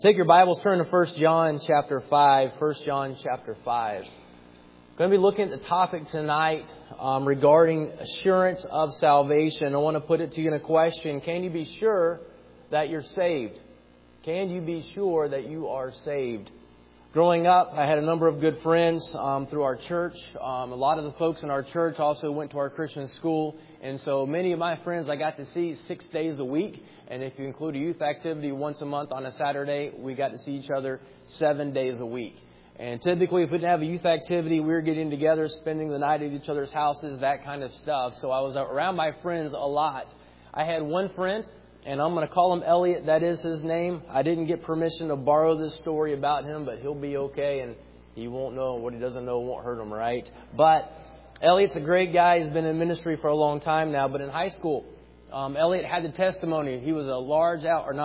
Take your Bibles, turn to 1 John chapter 5. 1 John chapter 5. I'm going to be looking at the topic tonight regarding assurance of salvation. I want to put it to you in a question. Can you be sure that you're saved? Can you be sure that you are saved? Growing up, I had a number of good friends through our church. A lot of the folks in our church also went to our Christian school. And so many of my friends I got to see 6 days a week. And if you include a youth activity once a month on a Saturday, we got to see each other 7 days a week. And typically, if we didn't have a youth activity, we were getting together, spending the night at each other's houses, that kind of stuff. So I was around my friends a lot. I had one friend, and I'm going to call him Elliot. That is his name. I didn't get permission to borrow this story about him, but he'll be okay, and he won't know. What he doesn't know won't hurt him, right? But Elliot's a great guy. He's been in ministry for a long time now. But in high school, Elliot had the testimony. He was a loud,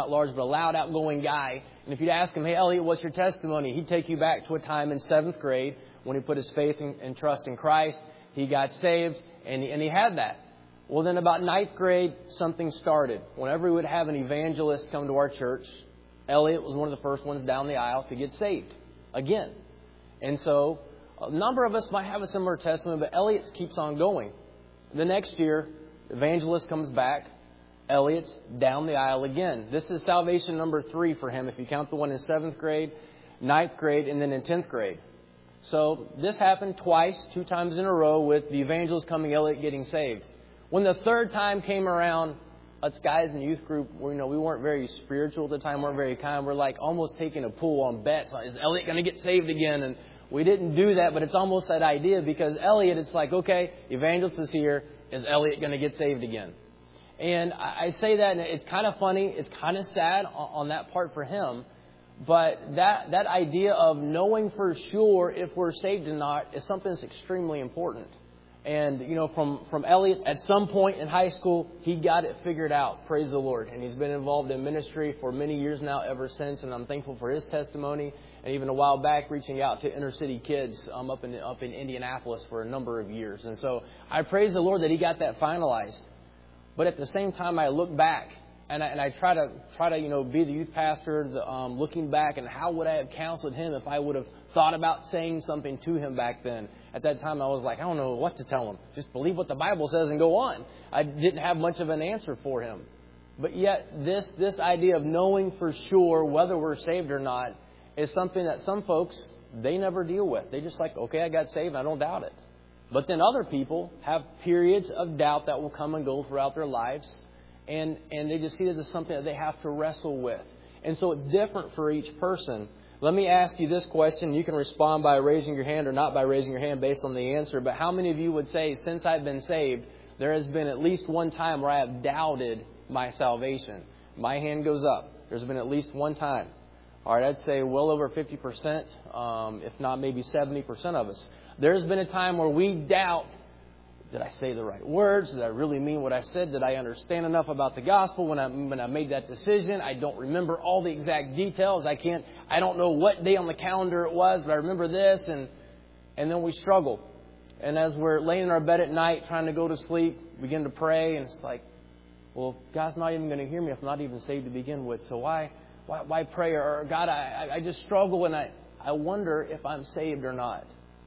outgoing guy. And if you'd ask him, hey, Elliot, what's your testimony? He'd take you back to a time in 7th grade when he put his faith and trust in Christ. He got saved, and he had that. Well, then about 9th grade, something started. Whenever we would have an evangelist come to our church, Elliot was one of the first ones down the aisle to get saved again. And so a number of us might have a similar testimony, but Elliot keeps on going. The next year, evangelist comes back. Elliot's down the aisle again. This is salvation number 3 for him, if you count the one in 7th grade, 9th grade, and then in 10th grade. So this happened twice, 2 times in a row, with the evangelist coming, Elliot getting saved. When the third time came around, us guys in the youth group, we weren't very spiritual at the time, weren't very kind. We're like almost taking a pool on bets. Is Elliot going to get saved again? And we didn't do that, but it's almost that idea because Elliot, it's like, okay, evangelist is here. Is Elliot going to get saved again? And I say that, and it's kind of funny. It's kind of sad on that part for him. But that idea of knowing for sure if we're saved or not is something that's extremely important. And, from Elliot, at some point in high school, he got it figured out. Praise the Lord. And he's been involved in ministry for many years now ever since. And I'm thankful for his testimony. And even a while back, reaching out to inner city kids up in Indianapolis for a number of years. And so I praise the Lord that he got that finalized. But at the same time, I look back and I try to be the youth pastor, looking back, and how would I have counseled him if I would have thought about saying something to him back then. At that time, I was like, I don't know what to tell him. Just believe what the Bible says and go on. I didn't have much of an answer for him. But yet, this idea of knowing for sure whether we're saved or not is something that some folks, they never deal with. They just like, okay, I got saved, and I don't doubt it. But then other people have periods of doubt that will come and go throughout their lives. And they just see it as something that they have to wrestle with. And so it's different for each person. Let me ask you this question. You can respond by raising your hand or not by raising your hand based on the answer. But how many of you would say, since I've been saved, there has been at least one time where I have doubted my salvation? My hand goes up. There's been at least one time. All right, I'd say well over 50%, if not maybe 70% of us. There's been a time where we doubt, did I say the right words? Did I really mean what I said? Did I understand enough about the gospel when I made that decision? I don't remember all the exact details. I don't know what day on the calendar it was, but I remember this. And then we struggle. And as we're laying in our bed at night trying to go to sleep, begin to pray. And it's like, well, God's not even going to hear me if I'm not even saved to begin with. So why pray? Or God, I just struggle and I wonder if I'm saved or not.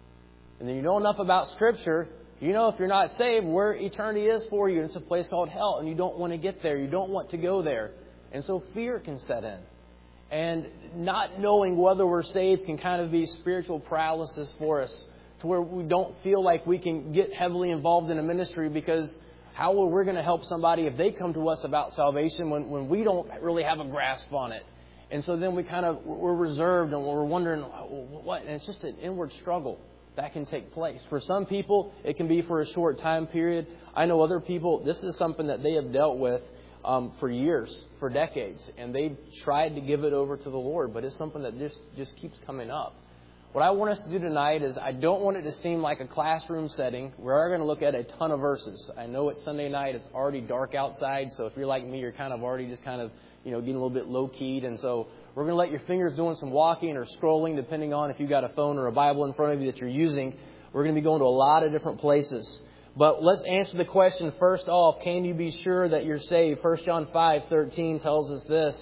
And then you know enough about Scripture. You know if you're not saved, where eternity is for you. It's a place called hell, and you don't want to get there. You don't want to go there. And so fear can set in. And not knowing whether we're saved can kind of be spiritual paralysis for us, to where we don't feel like we can get heavily involved in a ministry, because how are we going to help somebody if they come to us about salvation when we don't really have a grasp on it? And so then we're reserved and we're wondering what? And it's just an inward struggle that can take place. For some people, it can be for a short time period. I know other people, this is something that they have dealt with for years, for decades, and they've tried to give it over to the Lord, but it's something that just keeps coming up. What I want us to do tonight is I don't want it to seem like a classroom setting. We are going to look at a ton of verses. I know it's Sunday night. It's already dark outside, so if you're like me, you're getting a little bit low-keyed, and so we're going to let your fingers doing some walking or scrolling, depending on if you've got a phone or a Bible in front of you that you're using. We're going to be going to a lot of different places. But let's answer the question first off, can you be sure that you're saved? 1 John 5:13 tells us this.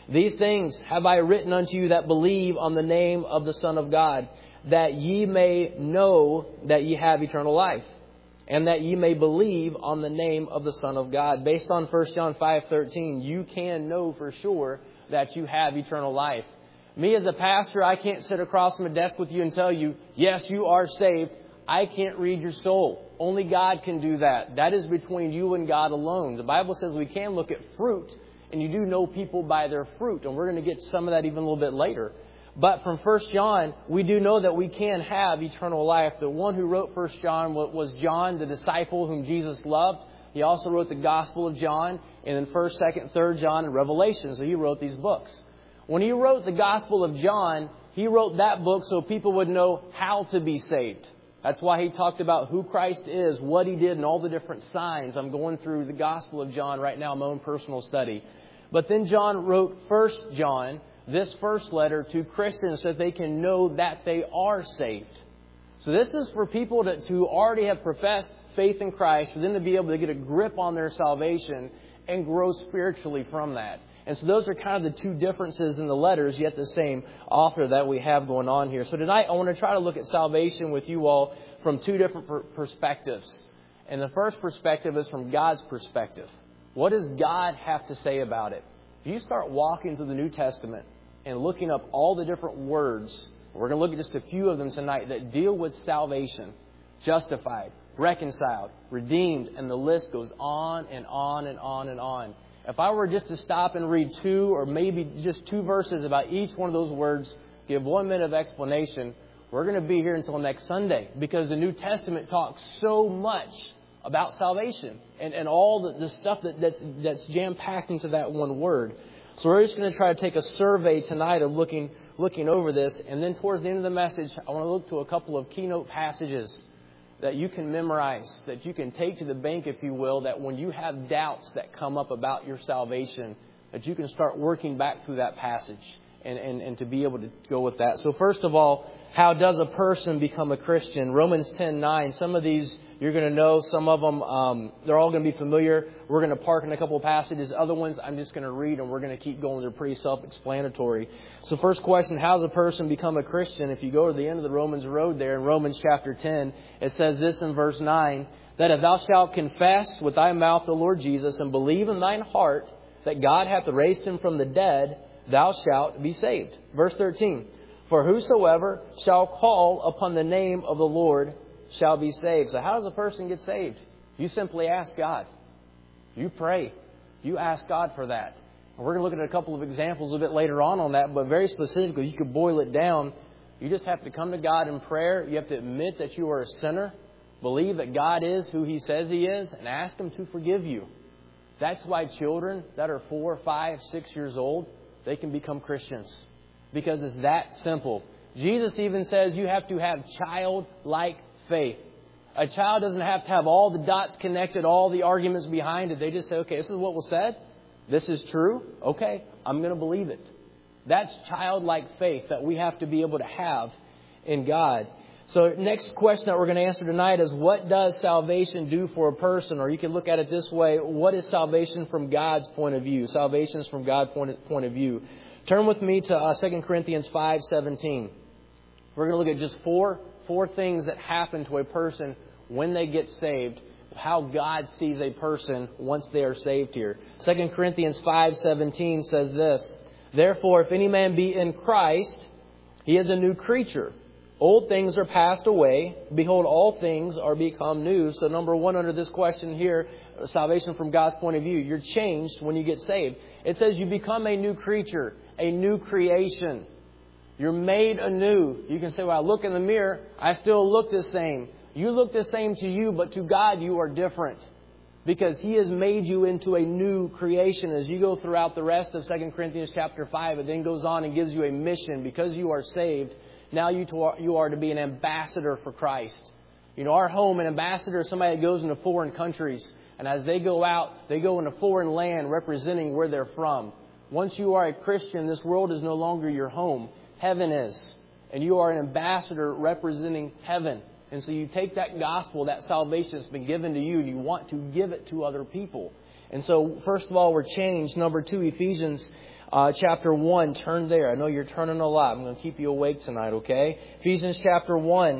These things have I written unto you that believe on the name of the Son of God, that ye may know that ye have eternal life, and that ye may believe on the name of the Son of God. Based on 1 John 5:13, you can know for sure that you have eternal life. Me as a pastor, I can't sit across from a desk with you and tell you, yes, you are saved. I can't read your soul. Only God can do that. That is between you and God alone. The Bible says we can look at fruit, and you do know people by their fruit. And we're going to get some of that even a little bit later. But from 1 John, we do know that we can have eternal life. The one who wrote 1 John was John, the disciple whom Jesus loved. He also wrote the Gospel of John, and then 1st, 2nd, 3rd John, and Revelation. So he wrote these books. When he wrote the Gospel of John, he wrote that book so people would know how to be saved. That's why he talked about who Christ is, what He did, and all the different signs. I'm going through the Gospel of John right now in my own personal study. But then John wrote 1 John, this first letter, to Christians so that they can know that they are saved. So this is for people to already have professed faith in Christ, for them to be able to get a grip on their salvation and grow spiritually from that. And so those are kind of the two differences in the letters, yet the same author that we have going on here. So tonight I want to try to look at salvation with you all from two different perspectives. And the first perspective is from God's perspective. What does God have to say about it? If you start walking through the New Testament and looking up all the different words, we're going to look at just a few of them tonight that deal with salvation, justified, reconciled, redeemed, and the list goes on and on and on and on. If I were just to stop and read 2 or maybe just 2 verses about each one of those words, give 1 minute of explanation, we're going to be here until next Sunday, because the New Testament talks so much about salvation and all the stuff that's jam-packed into that one word. So we're just going to try to take a survey tonight of looking over this. And then towards the end of the message, I want to look to a couple of keynote passages that you can memorize, that you can take to the bank, if you will, that when you have doubts that come up about your salvation, that you can start working back through that passage and to be able to go with that. So first of all, how does a person become a Christian? Romans 10:9. Some of these you're going to know. Some of them, they're all going to be familiar. We're going to park in a couple of passages. Other ones I'm just going to read, and we're going to keep going. They're pretty self-explanatory. So first question, how does a person become a Christian? If you go to the end of the Romans road there in Romans chapter 10, it says this in verse 9, that if thou shalt confess with thy mouth the Lord Jesus and believe in thine heart that God hath raised Him from the dead, thou shalt be saved. Verse 13, for whosoever shall call upon the name of the Lord shall be saved. So how does a person get saved? You simply ask God. You pray. You ask God for that. And we're going to look at a couple of examples a bit later on that, but very specifically, you could boil it down. You just have to come to God in prayer. You have to admit that you are a sinner, believe that God is who He says He is, and ask Him to forgive you. That's why children that are 4, 5, 6 years old, they can become Christians, because it's that simple. Jesus even says you have to have childlike faith. A child doesn't have to have all the dots connected, all the arguments behind it. They just say, okay, this is what was said. This is true. Okay, I'm going to believe it. That's childlike faith that we have to be able to have in God. So next question that we're going to answer tonight is, what does salvation do for a person? Or you can look at it this way, what is salvation from God's point of view? Salvation is from God's point of view. Turn with me to 2 Corinthians 5:17. We're going to look at just four things that happen to a person when they get saved, how God sees a person once they are saved here. 2 Corinthians 5:17 says this, therefore, if any man be in Christ, he is a new creature. Old things are passed away. Behold, all things are become new. So number one under this question here, salvation from God's point of view, you're changed when you get saved. It says you become a new creature, a new creation. You're made anew. You can say, well, I look in the mirror, I still look the same. You look the same to you, but to God you are different, because He has made you into a new creation. As you go throughout the rest of 2 Corinthians chapter 5, it then goes on and gives you a mission. Because you are saved, now you are to be an ambassador for Christ. You know, our home, an ambassador is somebody that goes into foreign countries. And as they go out, they go into foreign land representing where they're from. Once you are a Christian, this world is no longer your home. Heaven is. And you are an ambassador representing heaven. And so you take that gospel, that salvation that's been given to you, and you want to give it to other people. And so, first of all, we're changed. Number two, Ephesians chapter 1, turn there. I know you're turning a lot. I'm going to keep you awake tonight, okay? Ephesians chapter 1.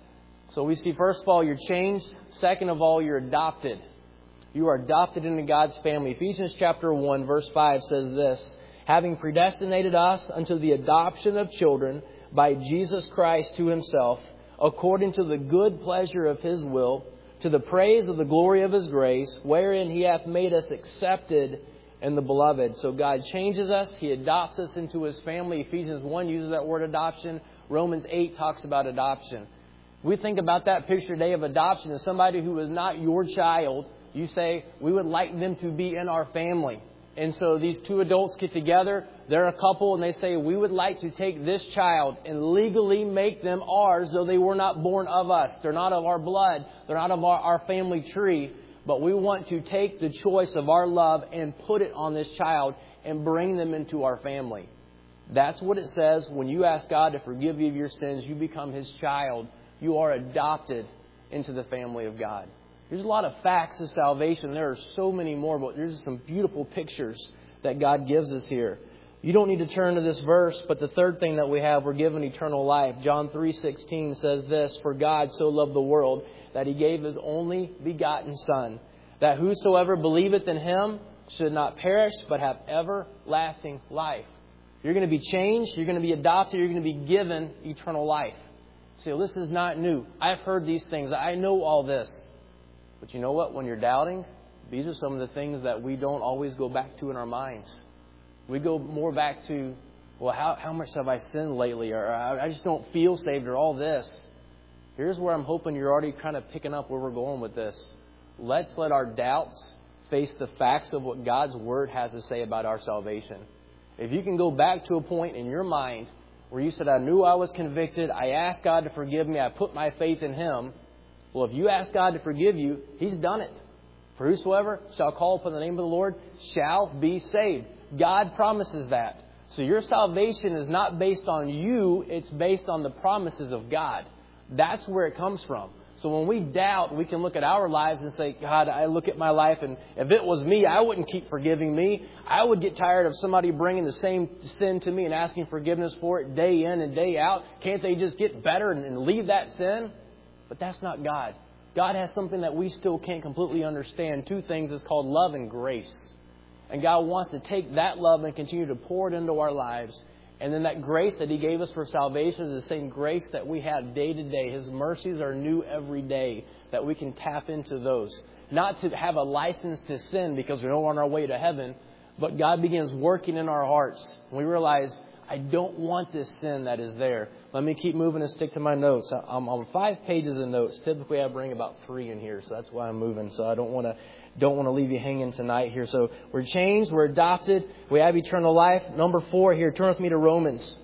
So we see, first of all, you're changed. Second of all, you're adopted. You are adopted into God's family. Ephesians chapter 1, verse 5 says this, having predestinated us unto the adoption of children by Jesus Christ to Himself, according to the good pleasure of His will, to the praise of the glory of His grace, wherein He hath made us accepted in the Beloved. So God changes us. He adopts us into His family. Ephesians 1 uses that word adoption. Romans 8 talks about adoption. We think about that picture today of adoption as somebody who is not your child. You say, we would like them to be in our family. And so these two adults get together. They're a couple and they say, we would like to take this child and legally make them ours, though they were not born of us. They're not of our blood. They're not of our family tree. But we want to take the choice of our love and put it on this child and bring them into our family. That's what it says. When you ask God to forgive you of your sins, you become His child. You are adopted into the family of God. There's a lot of facts of salvation. There are so many more, but there's some beautiful pictures that God gives us here. You don't need to turn to this verse, but the third thing that we have, we're given eternal life. John 3:16 says this, for God so loved the world that He gave His only begotten Son, that whosoever believeth in Him should not perish, but have everlasting life. You're going to be changed. You're going to be adopted. You're going to be given eternal life. So this is not new. I've heard these things. I know all this. But you know what? When you're doubting, these are some of the things that we don't always go back to in our minds. We go more back to, well, how much have I sinned lately? Or I just don't feel saved or all this. Here's where I'm hoping you're already kind of picking up where we're going with this. Let's let our doubts face the facts of what God's Word has to say about our salvation. If you can go back to a point in your mind where you said, I knew I was convicted, I asked God to forgive me, I put my faith in Him. Well, if you ask God to forgive you, He's done it. For whosoever shall call upon the name of the Lord shall be saved. God promises that. So your salvation is not based on you, it's based on the promises of God. That's where it comes from. So when we doubt, we can look at our lives and say, God, I look at my life and if it was me, I wouldn't keep forgiving me. I would get tired of somebody bringing the same sin to me and asking forgiveness for it day in and day out. Can't they just get better and leave that sin? But that's not God. God has something that we still can't completely understand. Two things is called love and grace. And God wants to take that love and continue to pour it into our lives. And then that grace that He gave us for salvation is the same grace that we have day to day. His mercies are new every day, that we can tap into those. Not to have a license to sin because we're on our way to heaven, but God begins working in our hearts. And we realize, I don't want this sin that is there. Let me keep moving and stick to my notes. I'm on 5 pages of notes. Typically I bring about 3 in here, so that's why I'm moving. So I don't want to leave you hanging tonight here. So we're changed, we're adopted, we have eternal life. Number 4 here, turn with me to Romans.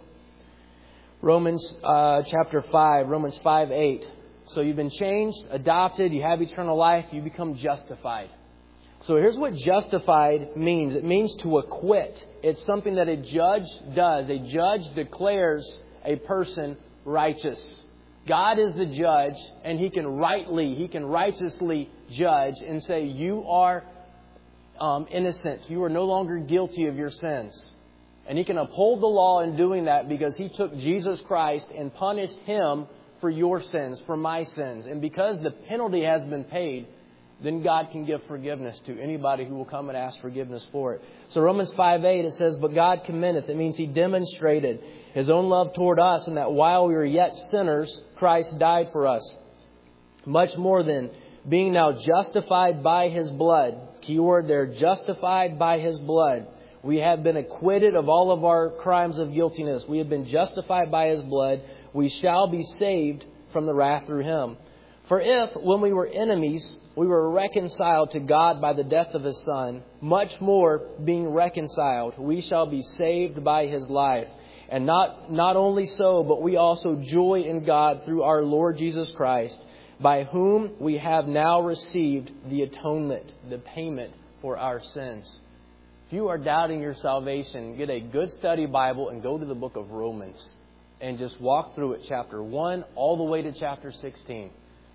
Romans chapter 5, Romans 5:8. So you've been changed, adopted, you have eternal life, you become justified. So here's what justified means. It means to acquit. It's something that a judge does. A judge declares a person righteous. God is the judge, and He can righteously judge and say, you are innocent. You are no longer guilty of your sins. And He can uphold the law in doing that because He took Jesus Christ and punished Him for your sins, for my sins. And because the penalty has been paid, then God can give forgiveness to anybody who will come and ask forgiveness for it. So Romans 5:8, it says, but God commendeth. It means He demonstrated His own love toward us, and that while we were yet sinners, Christ died for us. Much more than being now justified by His blood. Keyword there, justified by His blood. We have been acquitted of all of our crimes of guiltiness. We have been justified by His blood. We shall be saved from the wrath through Him. For if, when we were enemies, we were reconciled to God by the death of His Son, much more, being reconciled, we shall be saved by His life. And not only so, but we also joy in God through our Lord Jesus Christ, by whom we have now received the atonement, the payment for our sins. If you are doubting your salvation, get a good study Bible and go to the book of Romans and just walk through it, chapter 1 all the way to chapter 16.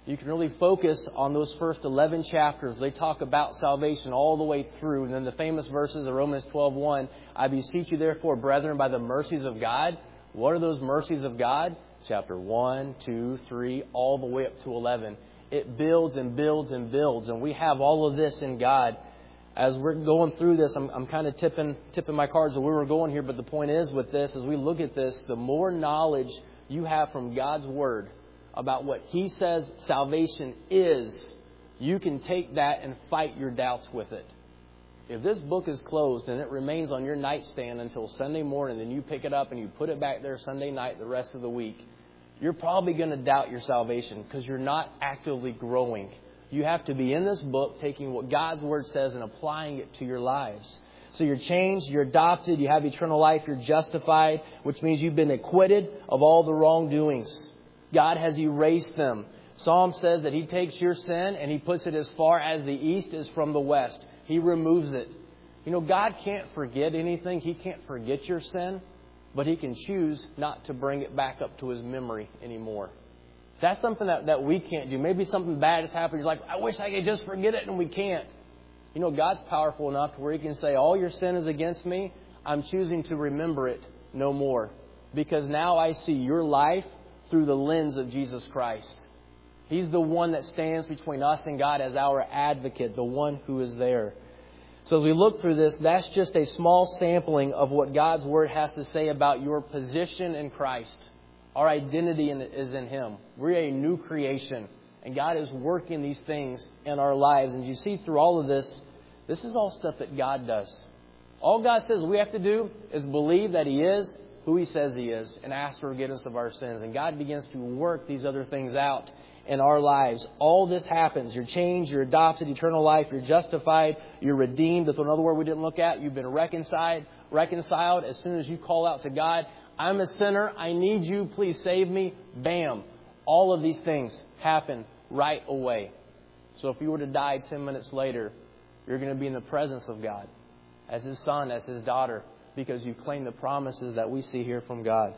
You can really focus on those first 11 chapters. They talk about salvation all the way through. And then the famous verses of Romans 12:1, I beseech you therefore, brethren, by the mercies of God. What are those mercies of God? Chapter 1, 2, 3, all the way up to 11. It builds and builds and builds. And we have all of this in God. As we're going through this, I'm kind of tipping my cards of where we're going here. But the point is with this, as we look at this, the more knowledge you have from God's Word about what He says salvation is, you can take that and fight your doubts with it. If this book is closed and it remains on your nightstand until Sunday morning, then you pick it up and you put it back there Sunday night the rest of the week, you're probably going to doubt your salvation because you're not actively growing. You have to be in this book, taking what God's Word says and applying it to your lives. So you're changed, you're adopted, you have eternal life, you're justified, which means you've been acquitted of all the wrongdoings. God has erased them. Psalm says that He takes your sin and He puts it as far as the east is from the west. He removes it. You know, God can't forget anything. He can't forget your sin, but He can choose not to bring it back up to His memory anymore. That's something that we can't do. Maybe something bad has happened. You're like, I wish I could just forget it, and we can't. You know, God's powerful enough to where He can say, all your sin is against me. I'm choosing to remember it no more. Because now I see your life through the lens of Jesus Christ. He's the one that stands between us and God as our advocate, the one who is there. So as we look through this, that's just a small sampling of what God's Word has to say about your position in Christ. Our identity is in Him. We're a new creation. And God is working these things in our lives. And you see through all of this, this is all stuff that God does. All God says we have to do is believe that He is who He says He is and ask for forgiveness of our sins. And God begins to work these other things out in our lives. All this happens. You're changed, you're adopted, eternal life, you're justified, you're redeemed. That's another word we didn't look at. You've been reconciled as soon as you call out to God. I'm a sinner. I need you. Please save me. Bam. All of these things happen right away. So if you were to die 10 minutes later, you're going to be in the presence of God as His son, as His daughter, because you claim the promises that we see here from God.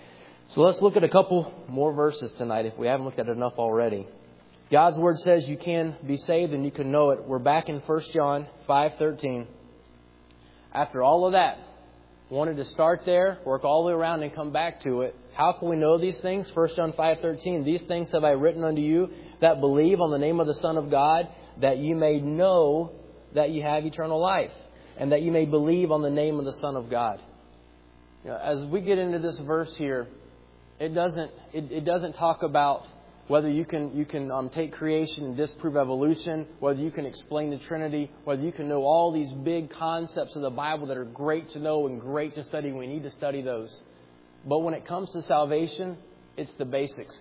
So let's look at a couple more verses tonight if we haven't looked at it enough already. God's Word says you can be saved and you can know it. We're back in 1 John 5:13. After all of that, wanted to start there, work all the way around and come back to it. How can we know these things? 1 John 5:13. These things have I written unto you that believe on the name of the Son of God, that you may know that you have eternal life, and that you may believe on the name of the Son of God. You know, as we get into this verse here, it doesn't talk about whether you can take creation and disprove evolution, whether you can explain the Trinity, whether you can know all these big concepts of the Bible that are great to know and great to study. We need to study those. But when it comes to salvation, it's the basics.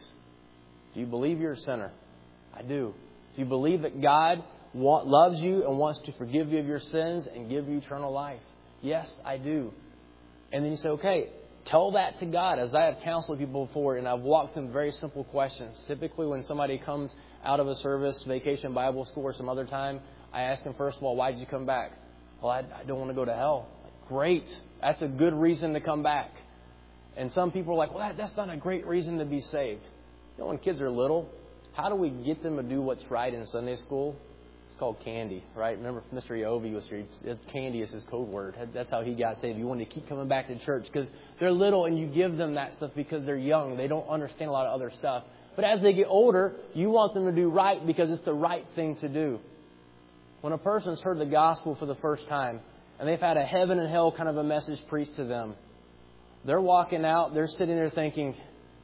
Do you believe you're a sinner? I do. Do you believe that God loves you and wants to forgive you of your sins and give you eternal life? Yes, I do. And then you say, okay, tell that to God. As I have counseled people before, and I've walked them very simple questions. Typically, when somebody comes out of a service, vacation Bible school, or some other time, I ask them, first of all, why did you come back? Well, I don't want to go to hell. Great. That's a good reason to come back. And some people are like, well, that's not a great reason to be saved. You know, when kids are little, how do we get them to do what's right in Sunday school? It's called candy, right? Remember, Mr. Iovi was here. Candy is his code word. That's how he got saved. You want to keep coming back to church because they're little and you give them that stuff because they're young. They don't understand a lot of other stuff. But as they get older, you want them to do right because it's the right thing to do. When a person's heard the gospel for the first time and they've had a heaven and hell kind of a message preached to them, they're walking out, they're sitting there thinking,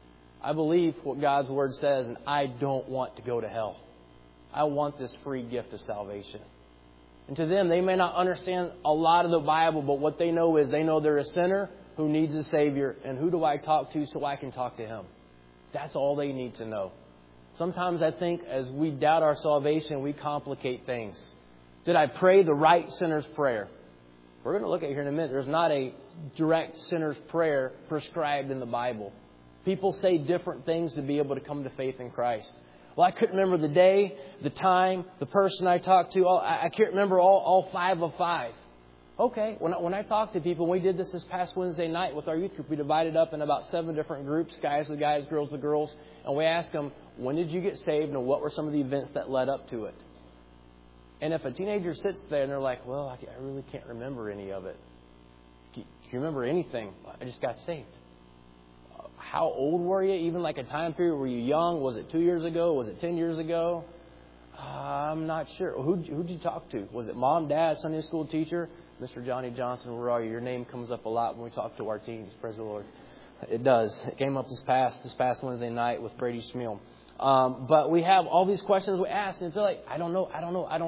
I believe what God's Word says and I don't want to go to hell. I want this free gift of salvation. And to them, they may not understand a lot of the Bible, but what they know is they know they're a sinner who needs a Savior. And who do I talk to so I can talk to Him? That's all they need to know. Sometimes I think as we doubt our salvation, we complicate things. Did I pray the right sinner's prayer? We're going to look at here in a minute. There's not a direct sinner's prayer prescribed in the Bible. People say different things to be able to come to faith in Christ. Well, I couldn't remember the day, the time, the person I talked to. I can't remember all 5 of 5. Okay, when I talk to people, we did this past Wednesday night with our youth group. We divided up in about 7 different groups, guys with guys, girls with girls. And we asked them, when did you get saved and what were some of the events that led up to it? And if a teenager sits there and they're like, well, I really can't remember any of it. Do you remember anything? I just got saved. How old were you? Even like a time period, were you young? Was it 2 years ago? Was it 10 years ago? I'm not sure. Who'd you talk to? Was it mom, dad, Sunday school teacher? Mr. Johnny Johnson, where are you? Your name comes up a lot when we talk to our teens. Praise the Lord. It does. It came up this past Wednesday night with Brady Schmiel. But we have all these questions we ask, and it's like, I don't know.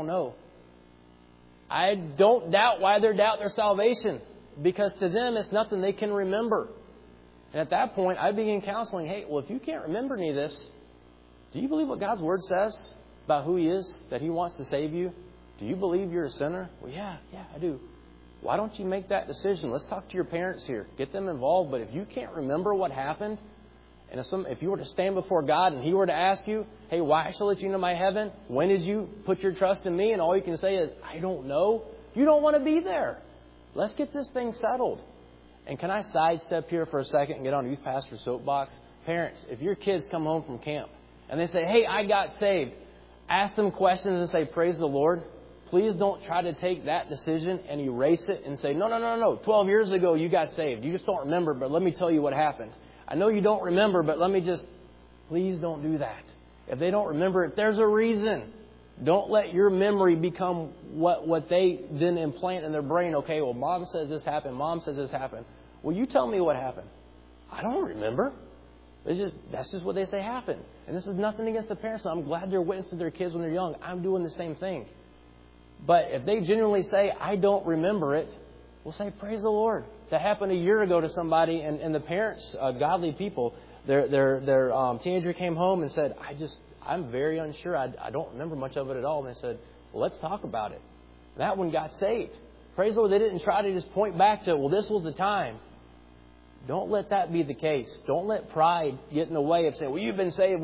I don't doubt why they doubt their salvation, because to them it's nothing they can remember. And at that point, I begin counseling. Hey, well, if you can't remember any of this, do you believe what God's Word says about who He is, that He wants to save you? Do you believe you're a sinner? Well, yeah, I do. Why don't you make that decision? Let's talk to your parents here. Get them involved. But if you can't remember what happened, and if you were to stand before God and He were to ask you, hey, why shall I let you into my heaven? When did you put your trust in me? And all you can say is, I don't know. You don't want to be there. Let's get this thing settled. And can I sidestep here for a second and get on youth pastor soapbox? Parents, if your kids come home from camp and they say, hey, I got saved, ask them questions and say, praise the Lord. Please don't try to take that decision and erase it and say, no. 12 years ago you got saved. You just don't remember, but let me tell you what happened. I know you don't remember, but please don't do that. If they don't remember it, there's a reason. Don't let your memory become what they then implant in their brain. Okay, well, mom says this happened. Mom says this happened. Well, you tell me what happened. I don't remember. That's just what they say happened. And this is nothing against the parents. I'm glad they're witness to their kids when they're young. I'm doing the same thing. But if they genuinely say, I don't remember it, we'll say, praise the Lord. That happened a year ago to somebody, and the parents, godly people, their teenager came home and said, I'm very unsure. I don't remember much of it at all. And they said, well, let's talk about it. That one got saved. Praise the Lord. They didn't try to just point back to, well, this was the time. Don't let that be the case. Don't let pride get in the way of saying, well, you've been saved.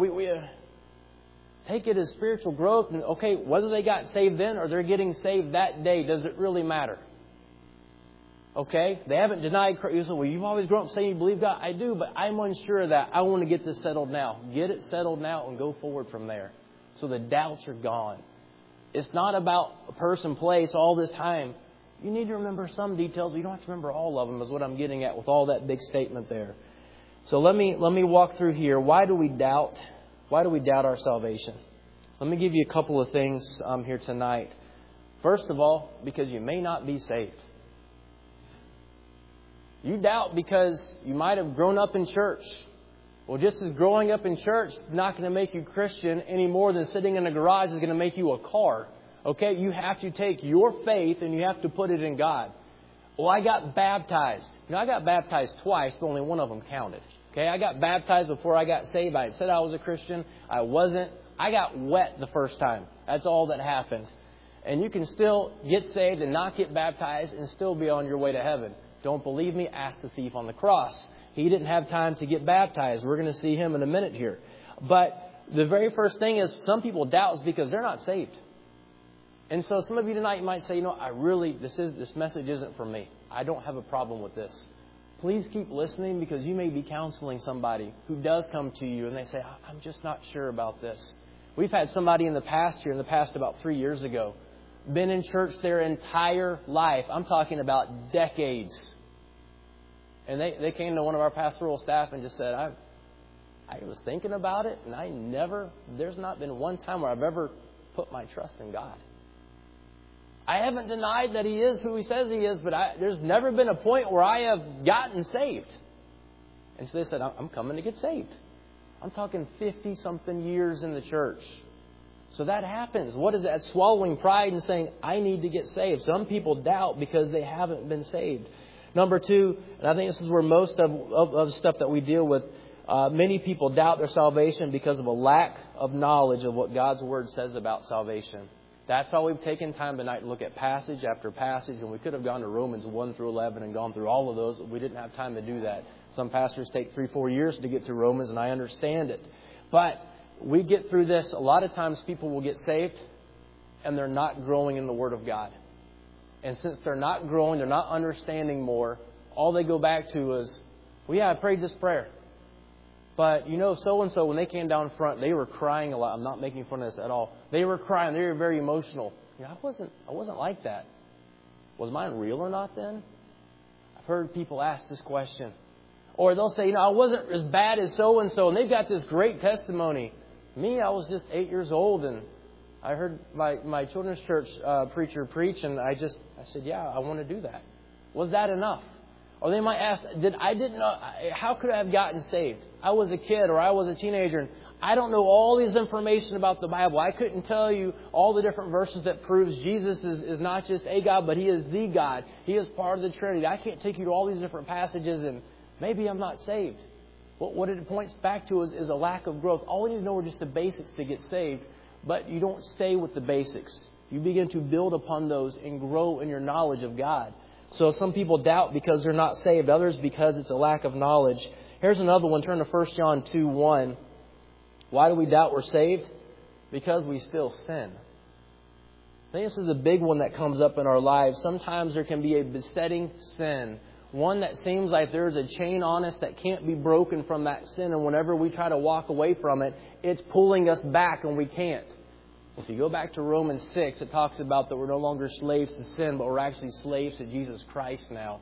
Take it as spiritual growth. And okay, whether they got saved then or they're getting saved that day, does it really matter? Okay? They haven't denied Christ. You say, well, you've always grown up saying you believe God. I do, but I'm unsure of that. I want to get this settled now. Get it settled now and go forward from there. So the doubts are gone. It's not about a person, place, all this time. You need to remember some details. You don't have to remember all of them, is what I'm getting at with all that big statement there. So let me walk through here. Why do we doubt? Why do we doubt our salvation? Let me give you a couple of things here tonight. First of all, because you may not be saved. You doubt because you might have grown up in church. Well, just as growing up in church is not going to make you Christian any more than sitting in a garage is going to make you a car. Okay, you have to take your faith and you have to put it in God. Well, I got baptized. I got baptized twice, but only one of them counted. Okay, I got baptized before I got saved. I said I was a Christian. I wasn't. I got wet the first time. That's all that happened. And you can still get saved and not get baptized and still be on your way to heaven. Don't believe me? Ask the thief on the cross. He didn't have time to get baptized. We're going to see him in a minute here. But the very first thing is some people doubt is because they're not saved. And so some of you tonight might say, this message isn't for me. I don't have a problem with this. Please keep listening, because you may be counseling somebody who does come to you and they say, I'm just not sure about this. We've had somebody in the past about 3 years ago, been in church their entire life. I'm talking about decades. And they came to one of our pastoral staff and just said, I was thinking about it, and there's not been one time where I've ever put my trust in God. I haven't denied that He is who He says He is, but there's never been a point where I have gotten saved. And so they said, I'm coming to get saved. I'm talking 50-something years in the church. So that happens. What is that? Swallowing pride and saying, I need to get saved. Some people doubt because they haven't been saved. Number two, and I think this is where most of stuff that we deal with, many people doubt their salvation because of a lack of knowledge of what God's Word says about salvation. That's why we've taken time tonight to look at passage after passage, and we could have gone to Romans 1 through 11 and gone through all of those. We didn't have time to do that. Some pastors take 3-4 years to get through Romans, and I understand it. But we get through this. A lot of times people will get saved, and they're not growing in the Word of God. And since they're not growing, they're not understanding more, all they go back to is, well, yeah, I prayed this prayer. But, so-and-so, when they came down front, they were crying a lot. I'm not making fun of this at all. They were crying. They were very emotional. I wasn't like that. Was mine real or not then? I've heard people ask this question. Or they'll say, I wasn't as bad as so-and-so, and they've got this great testimony. Me, I was just 8 years old, and I heard my children's church preacher preach, and I said, yeah, I want to do that. Was that enough? Or they might ask, how could I have gotten saved? I was a kid or I was a teenager and I don't know all this information about the Bible. I couldn't tell you all the different verses that proves Jesus is not just a God, but He is the God. He is part of the Trinity. I can't take you to all these different passages and maybe I'm not saved. What it points back to is a lack of growth. All we need to know are just the basics to get saved, but you don't stay with the basics. You begin to build upon those and grow in your knowledge of God. So some people doubt because they're not saved. Others because it's a lack of knowledge. Here's another one. Turn to 1 John 2:1. Why do we doubt we're saved? Because we still sin. I think this is the big one that comes up in our lives. Sometimes there can be a besetting sin. One that seems like there's a chain on us that can't be broken from that sin. And whenever we try to walk away from it, it's pulling us back and we can't. If you go back to Romans 6, it talks about that we're no longer slaves to sin, but we're actually slaves to Jesus Christ now.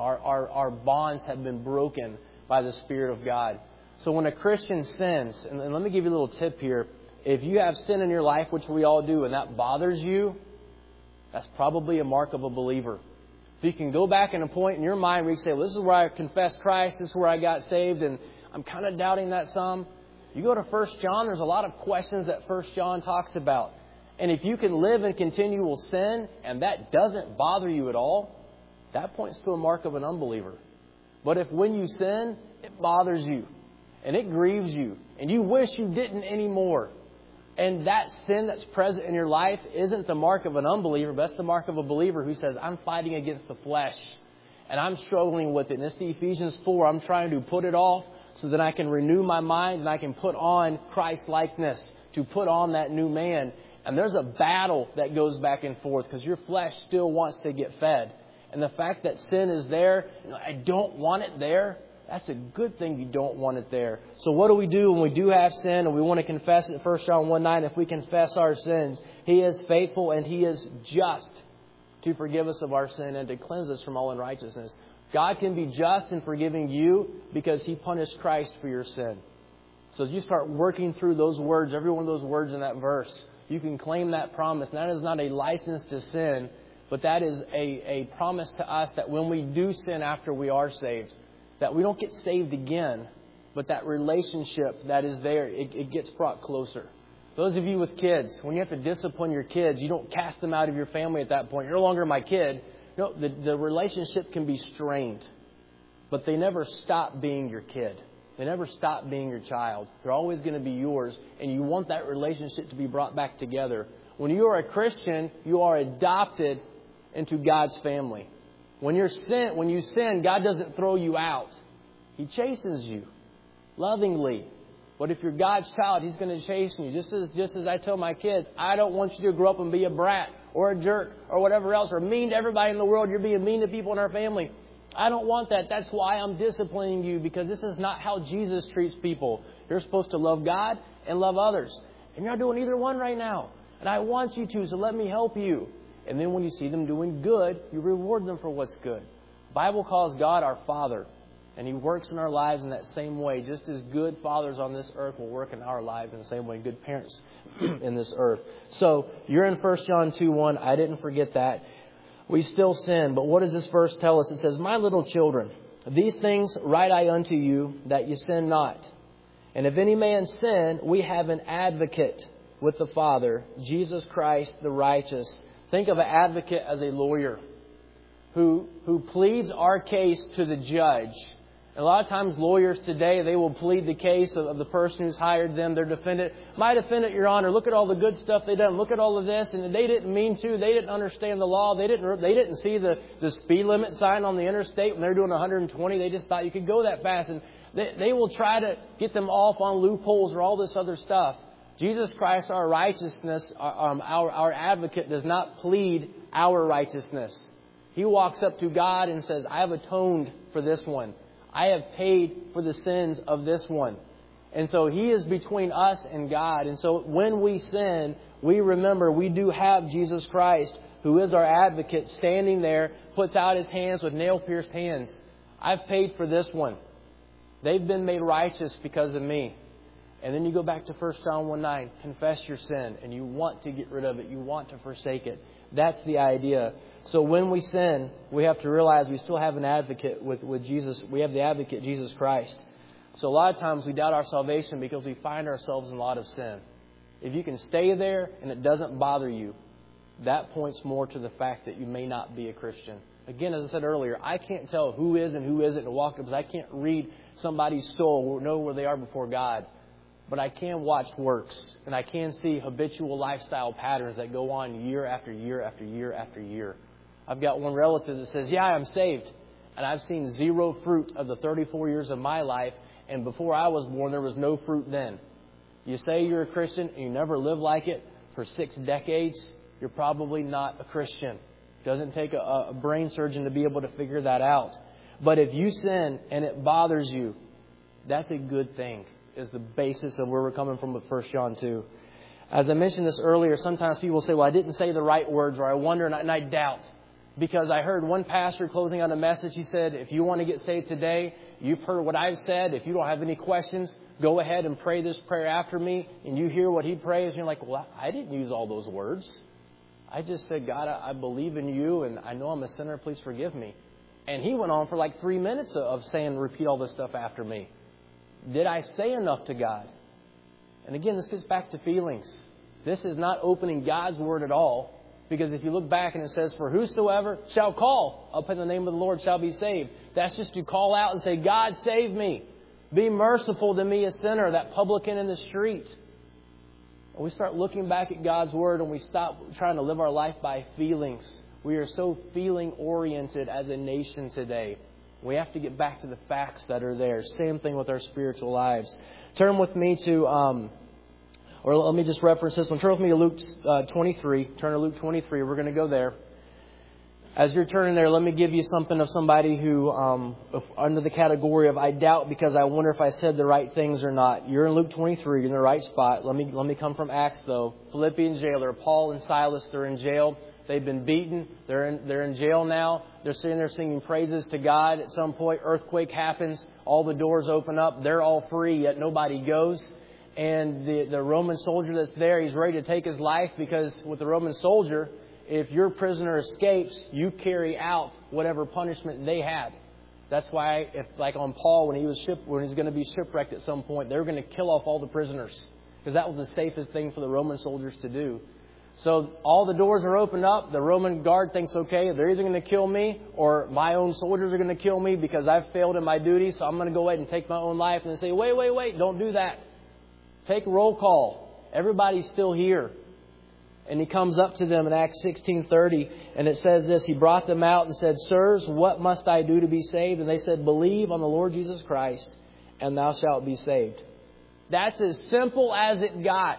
Our bonds have been broken by the Spirit of God. So when a Christian sins, and let me give you a little tip here. If you have sin in your life, which we all do, and that bothers you, that's probably a mark of a believer. If you can go back in a point in your mind where you say, well, this is where I confessed Christ, this is where I got saved, and I'm kind of doubting that some. You go to 1 John, there's a lot of questions that 1 John talks about. And if you can live in continual sin and that doesn't bother you at all, that points to a mark of an unbeliever. But if when you sin, it bothers you and it grieves you and you wish you didn't anymore, and that sin that's present in your life isn't the mark of an unbeliever, but that's the mark of a believer who says, I'm fighting against the flesh and I'm struggling with it. And it's the Ephesians 4, I'm trying to put it off so that I can renew my mind and I can put on Christ-likeness, to put on that new man. And there's a battle that goes back and forth because your flesh still wants to get fed. And the fact that sin is there, I don't want it there, that's a good thing you don't want it there. So what do we do when we do have sin and we want to confess it? 1 John 1:9, if we confess our sins, He is faithful and He is just to forgive us of our sin and to cleanse us from all unrighteousness. God can be just in forgiving you because He punished Christ for your sin. So as you start working through those words, every one of those words in that verse, you can claim that promise. And that is not a license to sin, but that is a promise to us that when we do sin after we are saved, that we don't get saved again, but that relationship that is there, it gets brought closer. Those of you with kids, when you have to discipline your kids, you don't cast them out of your family at that point. You're no longer my kid. No, the relationship can be strained, but they never stop being your kid. They never stop being your child. They're always going to be yours, and you want that relationship to be brought back together. When you are a Christian, you are adopted into God's family. When you sin, God doesn't throw you out. He chastens you lovingly. But if you're God's child, He's going to chasten you. Just as I tell my kids, I don't want you to grow up and be a brat or a jerk or whatever else, or mean to everybody in the world. You're being mean to people in our family. I don't want that. That's why I'm disciplining you, because this is not how Jesus treats people. You're supposed to love God and love others. And you're not doing either one right now. And I want you to, so let me help you. And then when you see them doing good, you reward them for what's good. The Bible calls God our Father. And He works in our lives in that same way. Just as good fathers on this earth will work in our lives in the same way good parents in this earth. So you're in 1 John 2:1. I didn't forget that. We still sin. But what does this verse tell us? It says, my little children, these things write I unto you, that you sin not. And if any man sin, we have an advocate with the Father, Jesus Christ the righteous. Think of an advocate as a lawyer who pleads our case to the judge. A lot of times lawyers today, they will plead the case of the person who's hired them, their defendant. My defendant, Your Honor, look at all the good stuff they've done. Look at all of this. And they didn't mean to. They didn't understand the law. They didn't see the speed limit sign on the interstate when they're doing 120. They just thought you could go that fast. And they will try to get them off on loopholes or all this other stuff. Jesus Christ, our righteousness, our advocate, does not plead our righteousness. He walks up to God and says, I have atoned for this one. I have paid for the sins of this one. And so He is between us and God. And so when we sin, we remember we do have Jesus Christ, who is our advocate, standing there, puts out His hands with nail-pierced hands. I've paid for this one. They've been made righteous because of me. And then you go back to 1 John 1:9, confess your sin, and you want to get rid of it. You want to forsake it. That's the idea. So when we sin, we have to realize we still have an advocate with Jesus. We have the advocate, Jesus Christ. So a lot of times we doubt our salvation because we find ourselves in a lot of sin. If you can stay there and it doesn't bother you, that points more to the fact that you may not be a Christian. Again, as I said earlier, I can't tell who is and who isn't and walk up because I can't read somebody's soul or know where they are before God. But I can watch works, and I can see habitual lifestyle patterns that go on year after year after year after year. I've got one relative that says, yeah, I'm saved. And I've seen zero fruit of the 34 years of my life. And before I was born, there was no fruit then. You say you're a Christian and you never live like it for 6 decades, you're probably not a Christian. It doesn't take a brain surgeon to be able to figure that out. But if you sin and it bothers you, that's a good thing, is the basis of where we're coming from with 1 John 2. As I mentioned this earlier, sometimes people say, well, I didn't say the right words, or I wonder and I doubt. Because I heard one pastor closing out a message, he said, if you want to get saved today, you've heard what I've said. If you don't have any questions, go ahead and pray this prayer after me. And you hear what he prays, and you're like, well, I didn't use all those words. I just said, God, I believe in you, and I know I'm a sinner. Please forgive me. And he went on for like 3 minutes of saying, repeat all this stuff after me. Did I say enough to God? And again, this gets back to feelings. This is not opening God's Word at all. Because if you look back and it says, for whosoever shall call upon the name of the Lord shall be saved. That's just to call out and say, God, save me. Be merciful to me, a sinner, that publican in the street. And we start looking back at God's Word and we stop trying to live our life by feelings. We are so feeling-oriented as a nation today. We have to get back to the facts that are there. Same thing with our spiritual lives. Turn with me to, or let me just reference this one. Turn with me to Luke 23. Turn to Luke 23. We're going to go there. As you're turning there, let me give you something of somebody who, under the category of I doubt because I wonder if I said the right things or not. You're in Luke 23. You're in the right spot. Let me come from Acts, though. Philippian jailer, Paul and Silas, they're in jail. They've been beaten. They're in jail now. They're sitting there singing praises to God. At some point, earthquake happens. All the doors open up. They're all free, yet nobody goes. And the Roman soldier that's there, he's ready to take his life because with the Roman soldier, if your prisoner escapes, you carry out whatever punishment they had. That's why, if like on Paul, when he's going to be shipwrecked at some point, they were going to kill off all the prisoners because that was the safest thing for the Roman soldiers to do. So all the doors are opened up. The Roman guard thinks, okay, they're either going to kill me or my own soldiers are going to kill me because I've failed in my duty. So I'm going to go ahead and take my own life. And they say, wait, don't do that. Take roll call. Everybody's still here. And he comes up to them in Acts 16:30, and it says this, he brought them out and said, sirs, what must I do to be saved? And they said, believe on the Lord Jesus Christ, and thou shalt be saved. That's as simple as it got.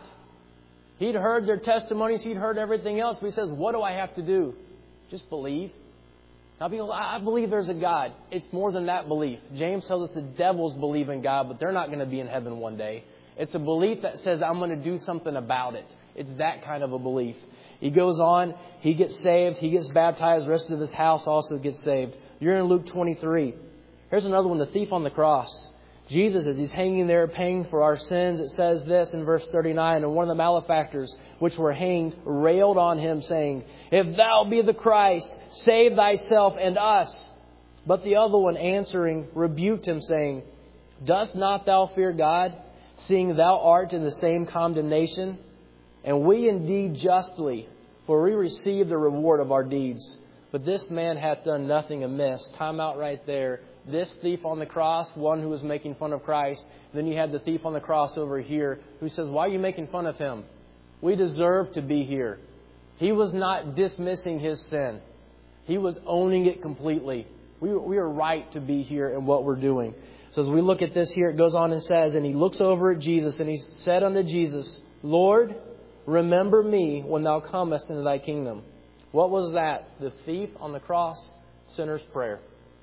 He'd heard their testimonies. He'd heard everything else. But he says, what do I have to do? Just believe. Now, people, I believe there's a God. It's more than that belief. James tells us the devils believe in God, but they're not going to be in heaven one day. It's a belief that says, I'm going to do something about it. It's that kind of a belief. He goes on. He gets saved. He gets baptized. The rest of his house also gets saved. You're in Luke 23. Here's another one, the thief on the cross. Jesus, as he's hanging there paying for our sins, it says this in verse 39, and one of the malefactors which were hanged railed on him, saying, if thou be the Christ, save thyself and us. But the other one answering rebuked him, saying, dost not thou fear God, seeing thou art in the same condemnation? And we indeed justly, for we receive the reward of our deeds. But this man hath done nothing amiss. Time out right there. This thief on the cross, one who was making fun of Christ. Then you had the thief on the cross over here who says, why are you making fun of him? We deserve to be here. He was not dismissing his sin. He was owning it completely. We are right to be here in what we're doing. So as we look at this here, it goes on and says, and he looks over at Jesus and he said unto Jesus, Lord, remember me when thou comest into thy kingdom. What was that? The thief on the cross, sinner's prayer.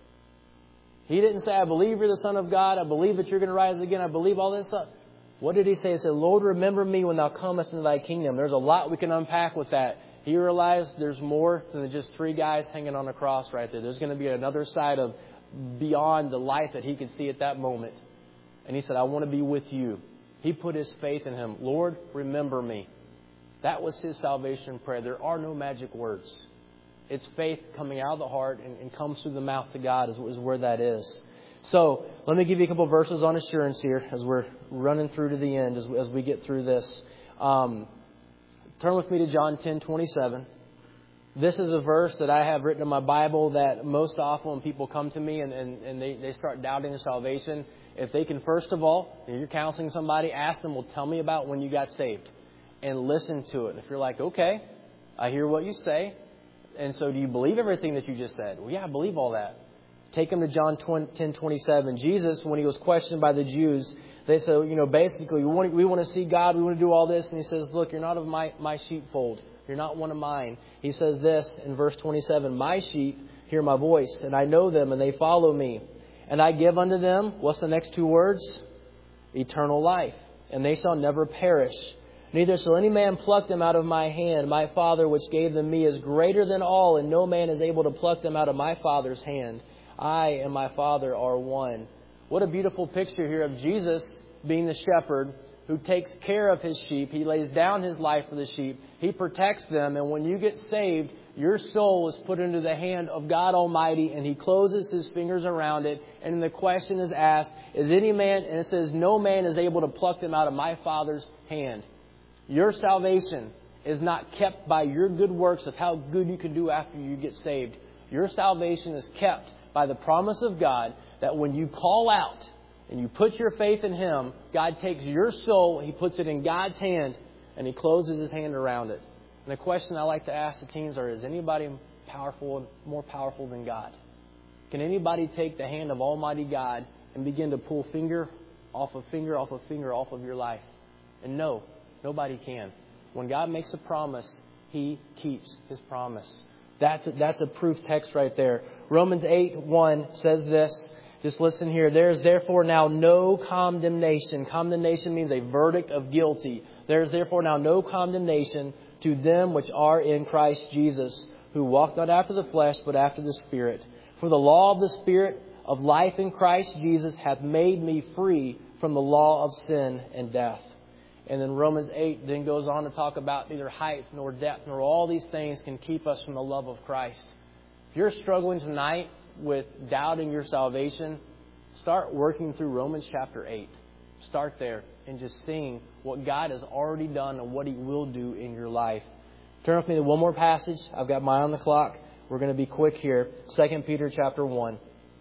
He didn't say, I believe you're the Son of God. I believe that you're going to rise again. I believe all this stuff. What did he say? He said, Lord, remember me when thou comest into thy kingdom. There's a lot we can unpack with that. He realized there's more than just 3 guys hanging on a cross right there. There's going to be another side of beyond the life that he could see at that moment. And he said, I want to be with you. He put his faith in him. Lord, remember me. That was his salvation prayer. There are no magic words. It's faith coming out of the heart and comes through the mouth to God is where that is. So let me give you a couple of verses on assurance here as we're running through to the end as we get through this. Turn with me to John 10:27. This is a verse that I have written in my Bible that most often when people come to me and they start doubting their salvation, if they can, first of all, if you're counseling somebody, ask them, well, tell me about when you got saved. And listen to it. And if you're like, okay, I hear what you say. And so do you believe everything that you just said? Well, yeah, I believe all that. Take them to John 10:27. Jesus, when he was questioned by the Jews, they said, basically, we want to see God. We want to do all this. And he says, look, you're not of my sheepfold. You're not one of mine. He says this in verse 27, my sheep hear my voice, and I know them, and they follow me. And I give unto them, what's the next 2 words? Eternal life. And they shall never perish. Neither shall any man pluck them out of my hand. My Father which gave them me is greater than all, and no man is able to pluck them out of my Father's hand. I and my Father are one. What a beautiful picture here of Jesus being the shepherd who takes care of his sheep. He lays down his life for the sheep. He protects them. And when you get saved, your soul is put into the hand of God Almighty, and He closes His fingers around it. And the question is asked, is any man, and it says, no man is able to pluck them out of my Father's hand. Your salvation is not kept by your good works of how good you can do after you get saved. Your salvation is kept by the promise of God that when you call out and you put your faith in Him, God takes your soul, He puts it in God's hand, and He closes His hand around it. And the question I like to ask the teens is anybody more powerful than God? Can anybody take the hand of Almighty God and begin to pull finger off of finger off of finger off of your life? And no, nobody can. When God makes a promise, He keeps His promise. That's a proof text right there. Romans 8:1 says this. Just listen here. There is therefore now no condemnation. Condemnation means a verdict of guilty. There is therefore now no condemnation to them which are in Christ Jesus, who walk not after the flesh, but after the Spirit. For the law of the Spirit of life in Christ Jesus hath made me free from the law of sin and death. And then Romans 8 then goes on to talk about neither height nor depth nor all these things can keep us from the love of Christ. If you're struggling tonight with doubting your salvation, start working through Romans chapter 8. Start there and just seeing what God has already done and what He will do in your life. Turn with me to one more passage. I've got my eye on the clock. We're going to be quick here. 2 Peter chapter 1.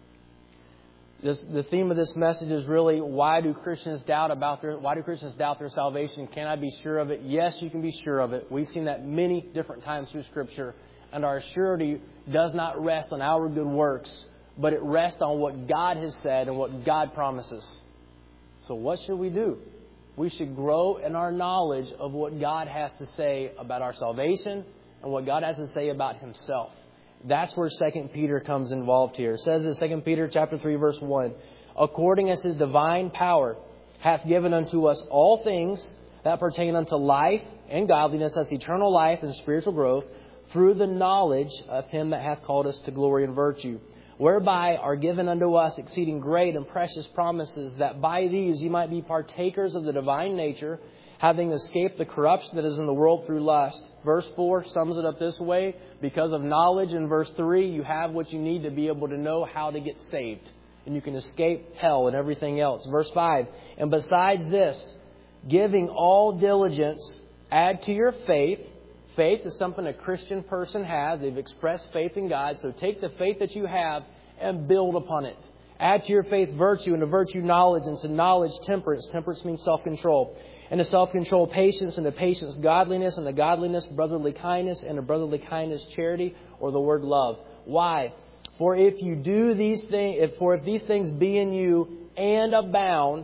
The theme of this message is really why do Christians doubt their salvation? Can I be sure of it? Yes, you can be sure of it. We've seen that many different times through Scripture. And our surety does not rest on our good works, but it rests on what God has said and what God promises. So what should we do? We should grow in our knowledge of what God has to say about our salvation and what God has to say about Himself. That's where 2 Peter comes involved here. It says in 2 Peter chapter 3, verse 1, according as His divine power hath given unto us all things that pertain unto life and godliness, as eternal life and spiritual growth, through the knowledge of Him that hath called us to glory and virtue, whereby are given unto us exceeding great and precious promises, that by these ye might be partakers of the divine nature, having escaped the corruption that is in the world through lust. Verse 4 sums it up this way. Because of knowledge, in verse 3, you have what you need to be able to know how to get saved. And you can escape hell and everything else. Verse 5, and besides this, giving all diligence, add to your faith. Faith is something a Christian person has. They've expressed faith in God. So take the faith that you have and build upon it. Add to your faith virtue, and to virtue knowledge, and to knowledge temperance. Temperance means self-control. And to self-control patience, and to patience godliness, and to godliness brotherly kindness, and to brotherly kindness charity, or the word love. Why? For if you do these things, if these things be in you and abound,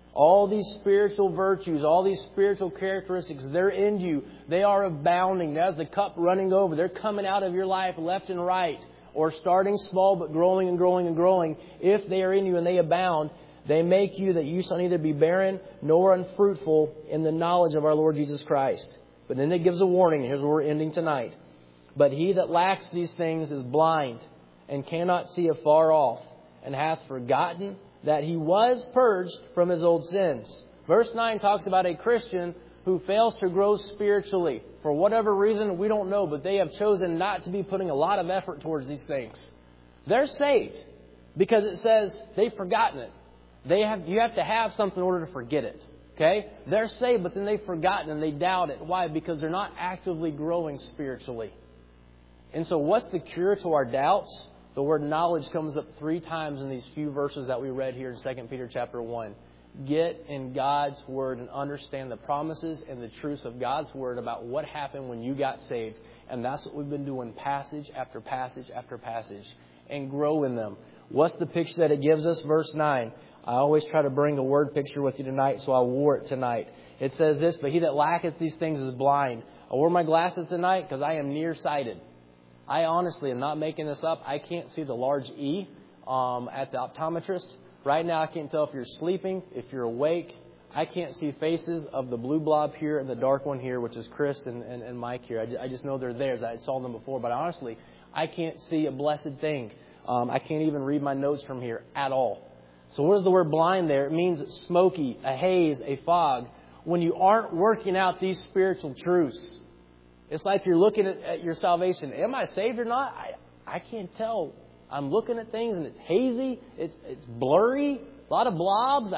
All these spiritual virtues, all these spiritual characteristics, they're in you. They are abounding. That's the cup running over. They're coming out of your life left and right, or starting small but growing and growing and growing. If they are in you and they abound, they make you that you shall neither be barren nor unfruitful in the knowledge of our Lord Jesus Christ. But then it gives a warning. Here's where we're ending tonight. But he that lacks these things is blind and cannot see afar off, and hath forgotten that he was purged from his old sins. Verse 9 talks about a Christian who fails to grow spiritually. For whatever reason, we don't know, but they have chosen not to be putting a lot of effort towards these things. They're saved because it says they've forgotten it. You have to have something in order to forget it. Okay? They're saved, but then they've forgotten and they doubt it. Why? Because they're not actively growing spiritually. And so what's the cure to our doubts? The word knowledge comes up 3 times in these few verses that we read here in 2 Peter chapter 1. Get in God's Word and understand the promises and the truths of God's Word about what happened when you got saved. And that's what we've been doing passage after passage after passage. And grow in them. What's the picture that it gives us? Verse 9. I always try to bring a word picture with you tonight, so I wore it tonight. It says this, but he that lacketh these things is blind. I wore my glasses tonight because I am nearsighted. I honestly am not making this up. I can't see the large E at the optometrist. Right now I can't tell if you're sleeping, if you're awake. I can't see faces of the blue blob here and the dark one here, which is Chris and Mike here. I just know they're theirs. I saw them before. But honestly, I can't see a blessed thing. I can't even read my notes from here at all. So what is the word blind there? It means smoky, a haze, a fog. When you aren't working out these spiritual truths, it's like you're looking at your salvation. Am I saved or not? I can't tell. I'm looking at things and it's hazy. It's blurry. A lot of blobs.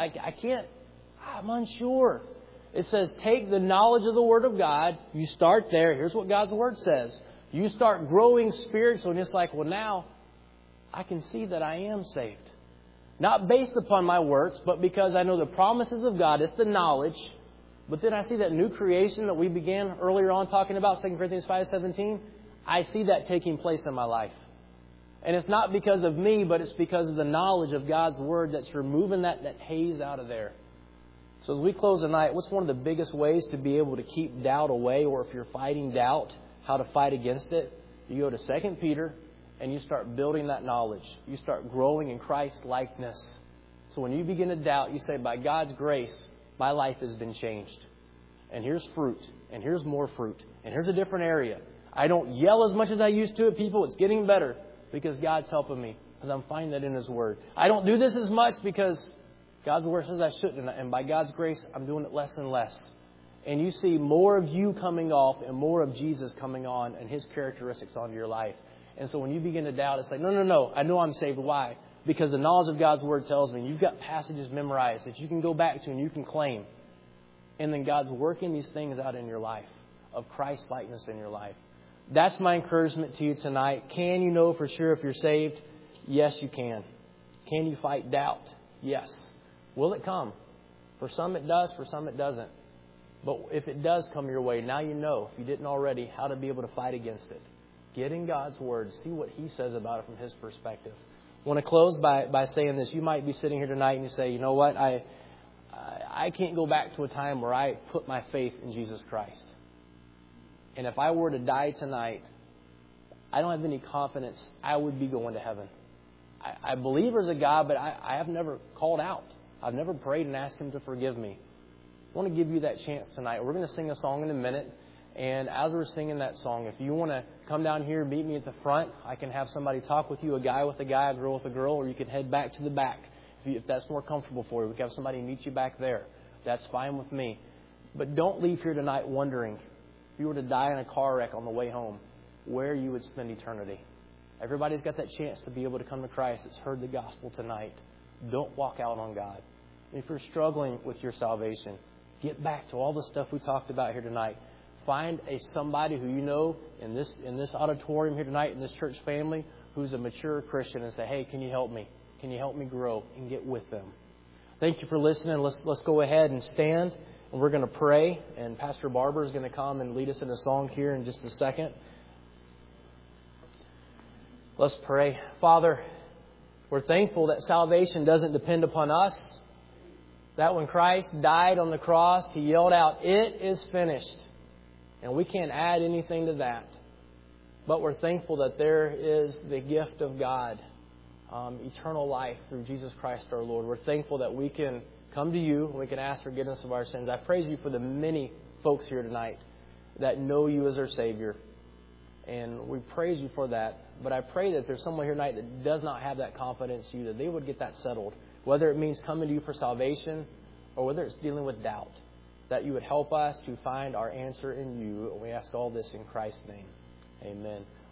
I'm unsure. It says take the knowledge of the Word of God. You start there. Here's what God's Word says. You start growing spiritually and it's like, well, now I can see that I am saved. Not based upon my works, but because I know the promises of God. It's the knowledge. But then I see that new creation that we began earlier on talking about, 2 Corinthians 5:17. I see that taking place in my life. And it's not because of me, but it's because of the knowledge of God's Word that's removing that haze out of there. So as we close tonight, what's one of the biggest ways to be able to keep doubt away, or if you're fighting doubt, how to fight against it? You go to 2 Peter and you start building that knowledge. You start growing in Christ's likeness. So when you begin to doubt, you say, by God's grace, my life has been changed. And here's fruit. And here's more fruit. And here's a different area. I don't yell as much as I used to at people. It's getting better because God's helping me. Because I'm finding that in His Word. I don't do this as much because God's Word says I shouldn't. And by God's grace, I'm doing it less and less. And you see more of you coming off and more of Jesus coming on and His characteristics onto your life. And so when you begin to doubt, it's like, no. I know I'm saved. Why? Because the knowledge of God's Word tells me you've got passages memorized that you can go back to and you can claim. And then God's working these things out in your life of Christ likeness in your life. That's my encouragement to you tonight. Can you know for sure if you're saved? Yes, you can. Can you fight doubt? Yes. Will it come? For some it does, for some it doesn't. But if it does come your way, now you know, if you didn't already, how to be able to fight against it. Get in God's Word. See what He says about it from His perspective. I want to close by saying this. You might be sitting here tonight and you say, you know what? I can't go back to a time where I put my faith in Jesus Christ. And if I were to die tonight, I don't have any confidence I would be going to heaven. I believe there's a God, but I have never called out. I've never prayed and asked Him to forgive me. I want to give you that chance tonight. We're going to sing a song in a minute. And as we're singing that song, if you want to come down here and meet me at the front, I can have somebody talk with you, a guy with a guy, a girl with a girl, or you can head back to the back. If that's more comfortable for you, we can have somebody meet you back there. That's fine with me. But don't leave here tonight wondering, if you were to die in a car wreck on the way home, where you would spend eternity. Everybody's got that chance to be able to come to Christ that's heard the gospel tonight. Don't walk out on God. If you're struggling with your salvation, get back to all the stuff we talked about here tonight. Find somebody who you know in this auditorium here tonight, in this church family, who's a mature Christian, and say, hey, can you help me? Can you help me grow? And get with them. Thank you for listening. Let's go ahead and stand, and we're going to pray. And Pastor Barber is going to come and lead us in a song here in just a second. Let's pray. Father, we're thankful that salvation doesn't depend upon us. That when Christ died on the cross, He yelled out, "It is finished." And we can't add anything to that. But we're thankful that there is the gift of God, eternal life through Jesus Christ our Lord. We're thankful that we can come to You and we can ask forgiveness of our sins. I praise You for the many folks here tonight that know You as their Savior. And we praise You for that. But I pray that there's someone here tonight that does not have that confidence in You, that they would get that settled. Whether it means coming to You for salvation or whether it's dealing with doubt, that You would help us to find our answer in You. And we ask all this in Christ's name. Amen.